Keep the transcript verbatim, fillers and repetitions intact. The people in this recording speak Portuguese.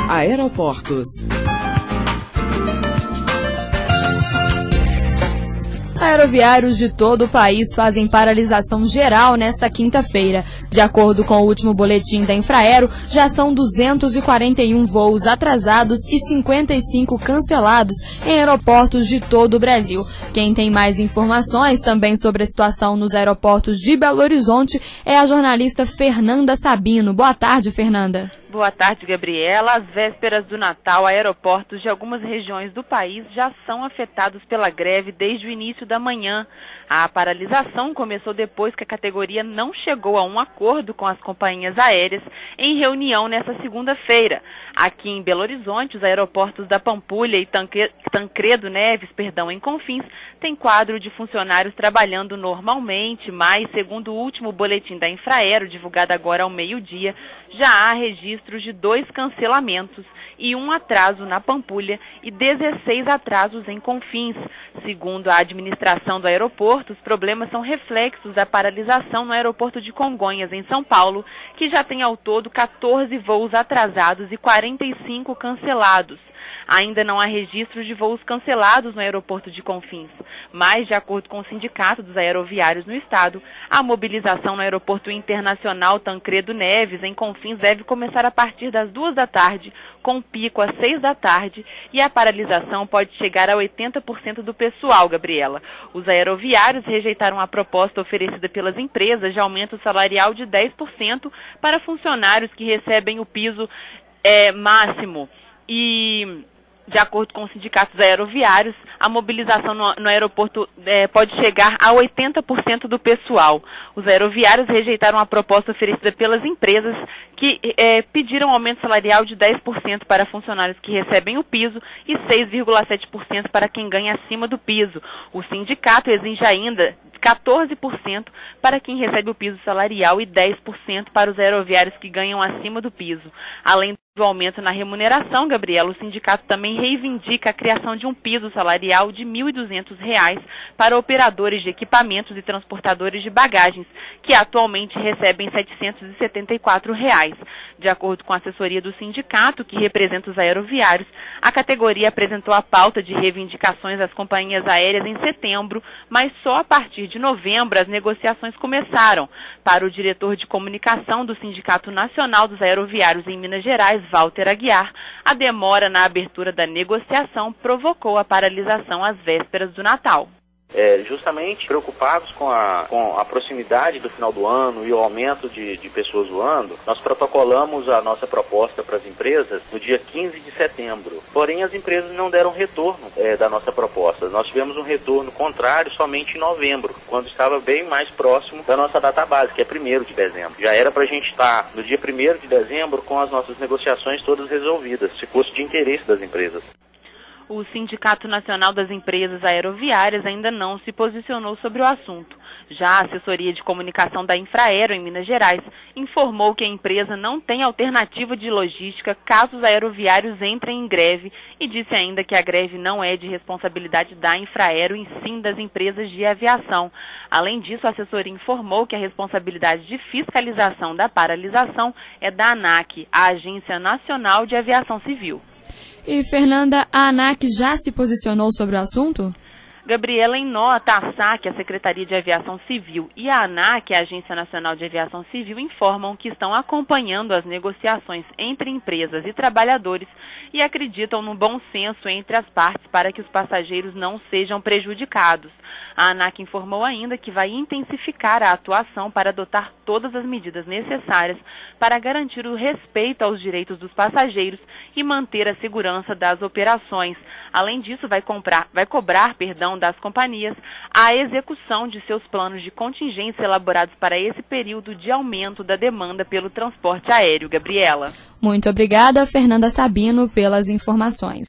Aeroportos. Aeroviários de todo o país fazem paralisação geral nesta quinta-feira. De acordo com o último boletim da Infraero, já são duzentos e quarenta e um voos atrasados e cinquenta e cinco cancelados em aeroportos de todo o Brasil. Quem tem mais informações também sobre a situação nos aeroportos de Belo Horizonte é a jornalista Fernanda Sabino. Boa tarde, Fernanda. Boa tarde, Gabriela. Às vésperas do Natal, aeroportos de algumas regiões do país já são afetados pela greve desde o início da manhã. A paralisação começou depois que a categoria não chegou a um acordo com as companhias aéreas em reunião nesta segunda-feira. Aqui em Belo Horizonte, os aeroportos da Pampulha e Tancredo Neves, perdão, em Confins, têm quadro de funcionários trabalhando normalmente, mas, segundo o último boletim da Infraero, divulgado agora ao meio-dia, já há registros de dois cancelamentos e um atraso na Pampulha e dezesseis atrasos em Confins. Segundo a administração do aeroporto, os problemas são reflexos da paralisação no aeroporto de Congonhas, em São Paulo, que já tem ao todo quatorze voos atrasados e quarenta e cinco cancelados. Ainda não há registro de voos cancelados no aeroporto de Confins, mas, de acordo com o Sindicato dos Aeroviários no estado, a mobilização no aeroporto internacional Tancredo Neves, em Confins, deve começar a partir das duas da tarde, com pico às seis da tarde, e a paralisação pode chegar a oitenta por cento do pessoal, Gabriela. Os aeroviários rejeitaram a proposta oferecida pelas empresas de aumento salarial de dez por cento para funcionários que recebem o piso é, máximo. E, de acordo com os sindicatos aeroviários, a mobilização no, no aeroporto é, pode chegar a oitenta por cento do pessoal. Os aeroviários rejeitaram a proposta oferecida pelas empresas que é, pediram aumento salarial de dez por cento para funcionários que recebem o piso e seis vírgula sete por cento para quem ganha acima do piso. O sindicato exige ainda quatorze por cento para quem recebe o piso salarial e dez por cento para os aeroviários que ganham acima do piso. Além do aumento na remuneração, Gabriela, o sindicato também reivindica a criação de um piso salarial de mil e duzentos reais para operadores de equipamentos e transportadores de bagagens, que atualmente recebem setecentos e setenta e quatro reais. De acordo com a assessoria do sindicato, que representa os aeroviários, a categoria apresentou a pauta de reivindicações às companhias aéreas em setembro, mas só a partir de novembro as negociações começaram. Para o diretor de comunicação do Sindicato Nacional dos Aeroviários em Minas Gerais, Walter Aguiar, a demora na abertura da negociação provocou a paralisação às vésperas do Natal. É, justamente preocupados com a, com a proximidade do final do ano e o aumento de, de pessoas voando, nós protocolamos a nossa proposta para as empresas no dia quinze de setembro. Porém, as empresas não deram retorno é, da nossa proposta. Nós tivemos um retorno contrário somente em novembro, quando estava bem mais próximo da nossa data base, que é primeiro de dezembro. Já era para a gente estar no dia primeiro de dezembro com as nossas negociações todas resolvidas, se fosse de interesse das empresas. O Sindicato Nacional das Empresas Aeroviárias ainda não se posicionou sobre o assunto. Já a assessoria de comunicação da Infraero, em Minas Gerais, informou que a empresa não tem alternativa de logística caso os aeroviários entrem em greve e disse ainda que a greve não é de responsabilidade da Infraero, e sim das empresas de aviação. Além disso, a assessoria informou que a responsabilidade de fiscalização da paralisação é da ANAC, a Agência Nacional de Aviação Civil. E, Fernanda, a ANAC já se posicionou sobre o assunto? Gabriela, em nota, a SAC, a Secretaria de Aviação Civil, e a ANAC, a Agência Nacional de Aviação Civil, informam que estão acompanhando as negociações entre empresas e trabalhadores e acreditam no bom senso entre as partes para que os passageiros não sejam prejudicados. A ANAC informou ainda que vai intensificar a atuação para adotar todas as medidas necessárias para garantir o respeito aos direitos dos passageiros e manter a segurança das operações. Além disso, vai, comprar, vai cobrar perdão, das companhias a execução de seus planos de contingência elaborados para esse período de aumento da demanda pelo transporte aéreo. Gabriela. Muito obrigada, Fernanda Sabino, pelas informações.